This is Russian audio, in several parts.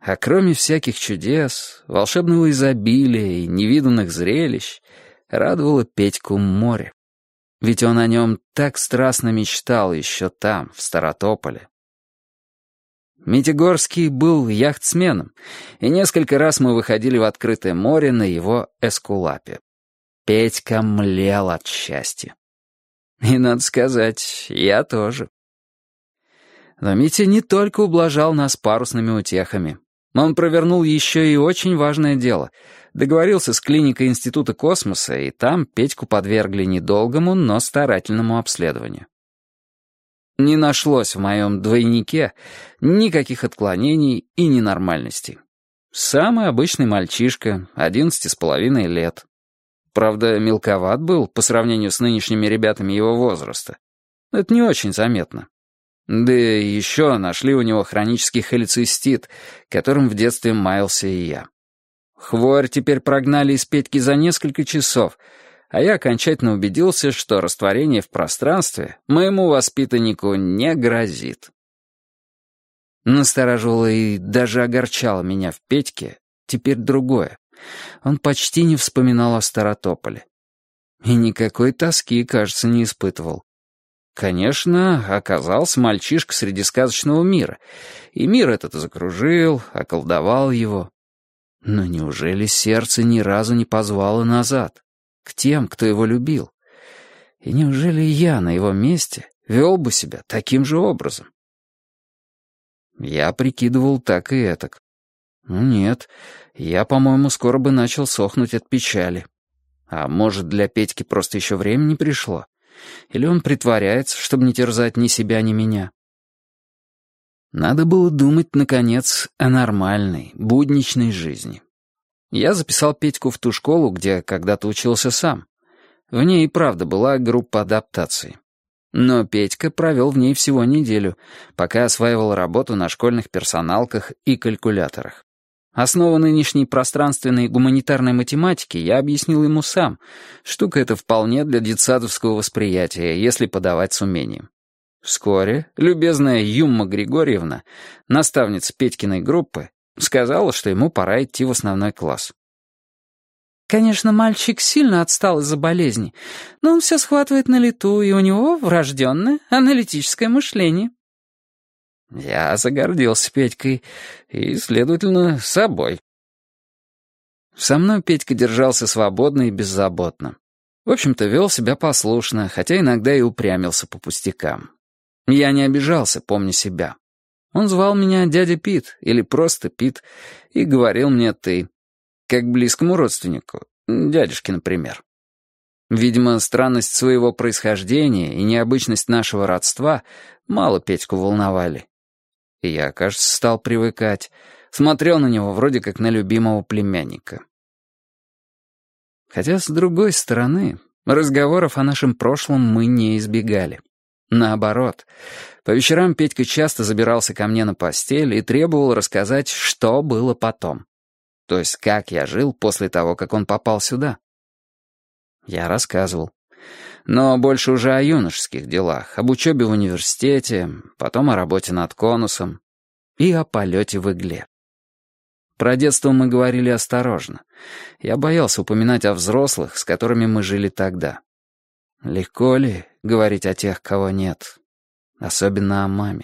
А кроме всяких чудес, волшебного изобилия и невиданных зрелищ, радовало Петьку море. Ведь он о нем так страстно мечтал еще там, в Старотополе. Митя Горский был яхтсменом, и несколько раз мы выходили в открытое море на его эскулапе. Петька млел от счастья. И, надо сказать, я тоже. Но Митя не только ублажал нас парусными утехами. Он провернул еще и очень важное дело. Договорился с клиникой Института космоса, и там Петьку подвергли недолгому, но старательному обследованию. Не нашлось в моем двойнике никаких отклонений и ненормальностей. Самый обычный мальчишка, 11,5 лет. Правда, мелковат был по сравнению с нынешними ребятами его возраста. Это не очень заметно. Да и еще нашли у него хронический холецистит, которым в детстве маялся и я. Хворь теперь прогнали из Петьки за несколько часов, а я окончательно убедился, что растворение в пространстве моему воспитаннику не грозит. Настораживало и даже огорчало меня в Петьке теперь другое. Он почти не вспоминал о Старотополе. И никакой тоски, кажется, не испытывал. Конечно, оказался мальчишка среди сказочного мира, и мир этот закружил, околдовал его. Но неужели сердце ни разу не позвало назад, к тем, кто его любил? И неужели я на его месте вел бы себя таким же образом? Я прикидывал так и этак. Ну нет, я, по-моему, скоро бы начал сохнуть от печали. А может, для Петьки просто еще время не пришло? Или он притворяется, чтобы не терзать ни себя, ни меня? Надо было думать, наконец, о нормальной, будничной жизни. Я записал Петьку в ту школу, где когда-то учился сам. В ней и правда была группа адаптации. Но Петька провел в ней всего неделю, пока осваивал работу на школьных персоналках и калькуляторах. Основу нынешней пространственной и гуманитарной математики я объяснил ему сам. Штука эта вполне для детсадовского восприятия, если подавать с умением. Вскоре любезная Юмма Григорьевна, наставница Петькиной группы, сказала, что ему пора идти в основной класс. Конечно, мальчик сильно отстал из-за болезни, но он все схватывает на лету, и у него врожденное аналитическое мышление. Я загордился Петькой и, следовательно, собой. Со мной Петька держался свободно и беззаботно. В общем-то, вел себя послушно, хотя иногда и упрямился по пустякам. Я не обижался, помня себя. Он звал меня дядя Пит или просто Пит и говорил мне «ты», как близкому родственнику, дядюшке, например. Видимо, странность своего происхождения и необычность нашего родства мало Петьку волновали. И я, кажется, стал привыкать. Смотрел на него вроде как на любимого племянника. Хотя, с другой стороны, разговоров о нашем прошлом мы не избегали. Наоборот, по вечерам Петька часто забирался ко мне на постель и требовал рассказать, что было потом. То есть, как я жил после того, как он попал сюда. Я рассказывал. Но больше уже о юношеских делах, об учебе в университете, потом о работе над конусом и о полете в игле. Про детство мы говорили осторожно. Я боялся упоминать о взрослых, с которыми мы жили тогда. Легко ли говорить о тех, кого нет? Особенно о маме.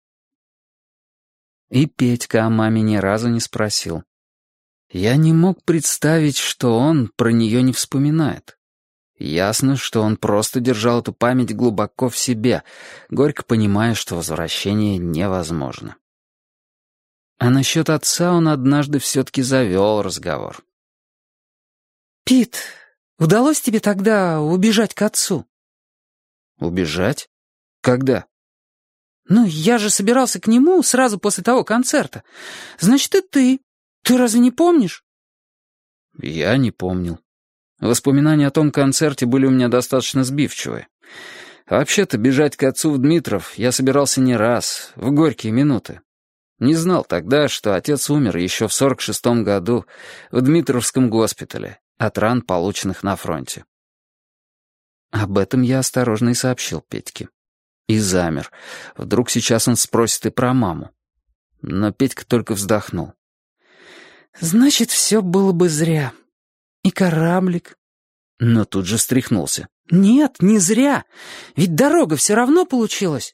И Петька о маме ни разу не спросил. Я не мог представить, что он про нее не вспоминает. Ясно, что он просто держал эту память глубоко в себе, горько понимая, что возвращение невозможно. А насчет отца он однажды все-таки завел разговор. «Пит, удалось тебе тогда убежать к отцу?» «Убежать? Когда?» «Ну, я же собирался к нему сразу после того концерта. Значит, и ты. Ты разве не помнишь?» Я не помнил. Воспоминания о том концерте были у меня достаточно сбивчивые. Вообще-то бежать к отцу в Дмитров я собирался не раз, в горькие минуты. Не знал тогда, что отец умер еще в 46-м году в Дмитровском госпитале от ран, полученных на фронте. Об этом я осторожно и сообщил Петьке. И замер. Вдруг сейчас он спросит и про маму. Но Петька только вздохнул. «Значит, все было бы зря. И кораблик». Но тут же встряхнулся. «Нет, не зря. Ведь дорога все равно получилась».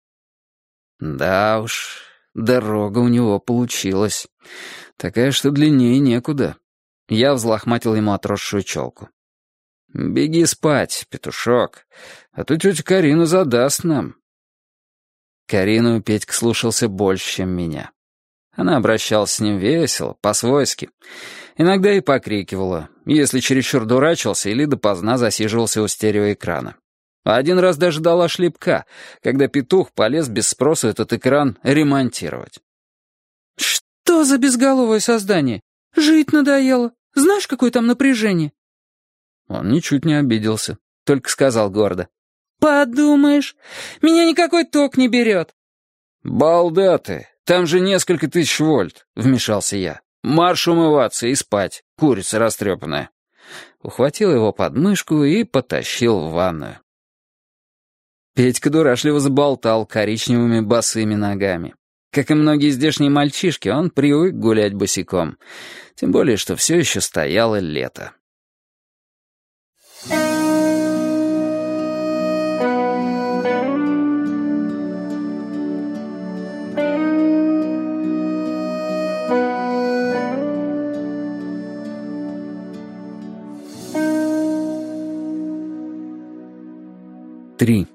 Да уж, дорога у него получилась. Такая, что длиннее некуда. Я взлохматил ему отросшую челку. «Беги спать, петушок, а то тетя Карина задаст нам». Карину Петька слушался больше, чем меня. Она обращалась с ним весело, по-свойски. Иногда и покрикивала, если чересчур дурачился или допоздна засиживался у стереоэкрана. Один раз даже дала шлепка, когда петух полез без спросу этот экран ремонтировать. «Что за безголовое создание? Жить надоело. Знаешь, какое там напряжение?» Он ничуть не обиделся, только сказал гордо. «Подумаешь, меня никакой ток не берет». «Балда ты, там же несколько тысяч вольт», — вмешался я. «Марш умываться и спать, курица растрепанная». Ухватил его под мышку и потащил в ванную. Петька дурашливо заболтал коричневыми босыми ногами. Как и многие здешние мальчишки, он привык гулять босиком. Тем более, что все еще стояло лето. Три.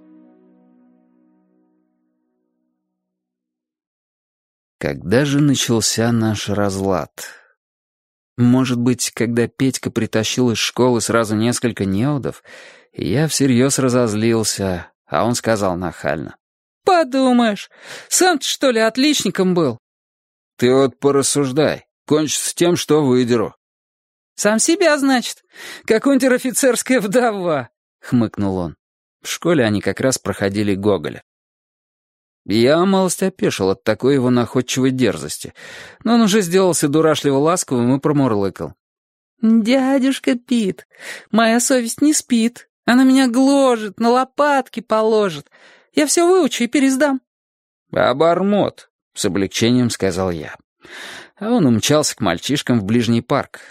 Когда же начался наш разлад? Может быть, когда Петька притащил из школы сразу несколько неудов, и я всерьез разозлился, а он сказал нахально. «Подумаешь, сам-то, что ли, отличником был?» «Ты вот порассуждай, кончится тем, что выдеру». «Сам себя, значит, как унтер-офицерская вдова», — хмыкнул он. В школе они как раз проходили Гоголя. Я малость опешил от такой его находчивой дерзости, но он уже сделался дурашливо ласковым и промурлыкал. «Дядюшка Пит, моя совесть не спит. Она меня гложет, на лопатки положит. Я все выучу и пересдам». «Обормот», — с облегчением сказал я. А он умчался к мальчишкам в ближний парк.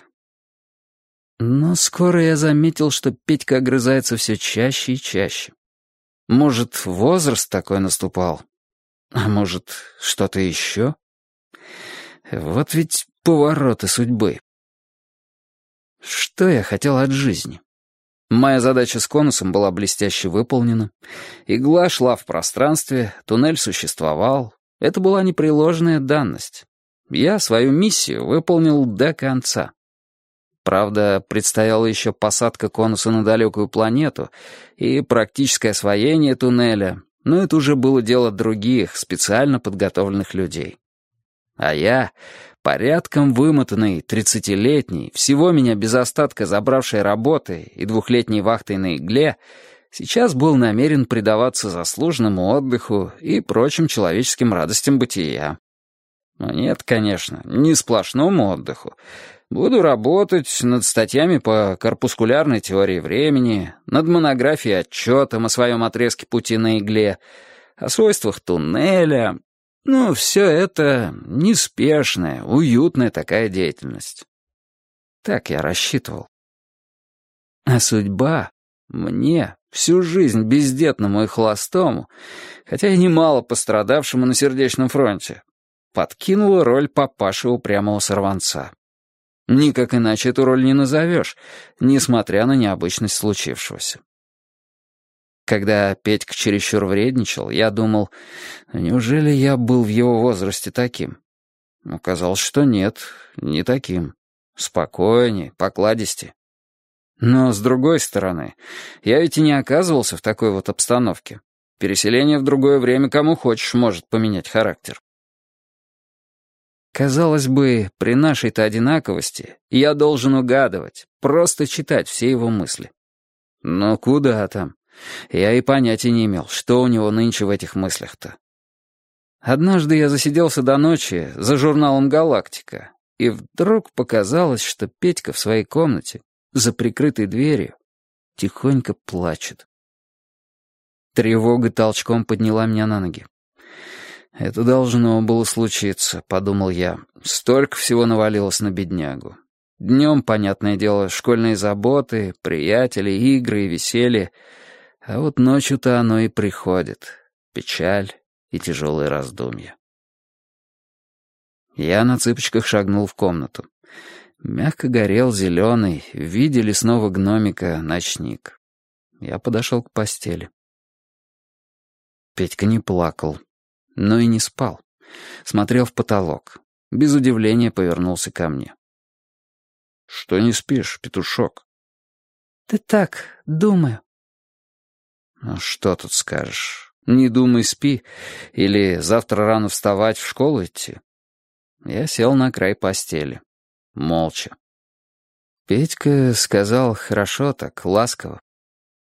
Но скоро я заметил, что Петька огрызается все чаще и чаще. Может, возраст такой наступал? А может, что-то еще? Вот ведь повороты судьбы. Что я хотел от жизни? Моя задача с конусом была блестяще выполнена. Игла шла в пространстве, туннель существовал. Это была непреложная данность. Я свою миссию выполнил до конца. Правда, предстояла еще посадка конуса на далекую планету и практическое освоение туннеля, но это уже было дело других, специально подготовленных людей. А я, порядком вымотанный, 30-летний, всего меня без остатка забравший работой и 2-летней вахтой на игле, сейчас был намерен предаваться заслуженному отдыху и прочим человеческим радостям бытия. Но нет, конечно, не сплошному отдыху. Буду работать над статьями по корпускулярной теории времени, над монографией отчетом о своем отрезке пути на игле, о свойствах туннеля. Ну, все это неспешная, уютная такая деятельность. Так я рассчитывал. А судьба мне, всю жизнь бездетному и холостому, хотя и немало пострадавшему на сердечном фронте, подкинула роль папаши упрямого сорванца. Никак иначе эту роль не назовешь, несмотря на необычность случившегося. Когда Петька чересчур вредничал, я думал, неужели я был в его возрасте таким? Оказалось, что нет, не таким. Спокойнее, покладистее. Но, с другой стороны, я ведь и не оказывался в такой вот обстановке. Переселение в другое время кому хочешь может поменять характер. Казалось бы, при нашей-то одинаковости я должен угадывать, просто читать все его мысли. Но куда там? Я и понятия не имел, что у него нынче в этих мыслях-то. Однажды я засиделся до ночи за журналом «Галактика», и вдруг показалось, что Петька в своей комнате, за прикрытой дверью, тихонько плачет. Тревога толчком подняла меня на ноги. Это должно было случиться, подумал я. Столько всего навалилось на беднягу. Днем, понятное дело, школьные заботы, приятели, игры и веселье. А вот ночью-то оно и приходит. Печаль и тяжелые раздумья. Я на цыпочках шагнул в комнату. Мягко горел зеленый, в виде лесного гномика, ночник. Я подошел к постели. Петька не плакал, но и не спал. Смотрел в потолок. Без удивления повернулся ко мне. «Что не спишь, петушок?» «Да так, думаю». «Ну что тут скажешь? Не думай, спи. Или завтра рано вставать, в школу идти?» Я сел на край постели. Молча. Петька сказал хорошо так, ласково.